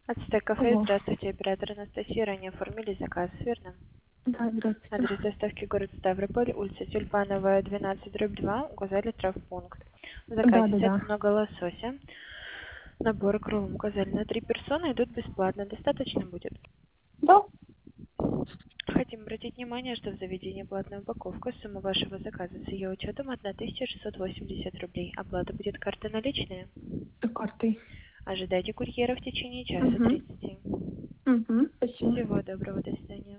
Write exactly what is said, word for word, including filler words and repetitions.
Ацтек кафе, Алло. здравствуйте, оператор Анастасия, ранее оформили заказ, верно? Да, здравствуйте. Адрес доставки город Ставрополь, улица Тюльпановая, двенадцать, дробь два, указали травмпункт. В Да, заказе да, сет да. много лосося, набор крылом указали на три персоны, идут бесплатно, достаточно будет? Да? Хотим обратить внимание, что в заведении платная упаковка, сумма вашего заказа с ее учетом тысяча шестьсот восемьдесят рублей. Оплата будет карта наличная. С картой. Ожидайте курьера в течение часа Угу. тридцати. Угу. Спасибо. Всего доброго, до свидания.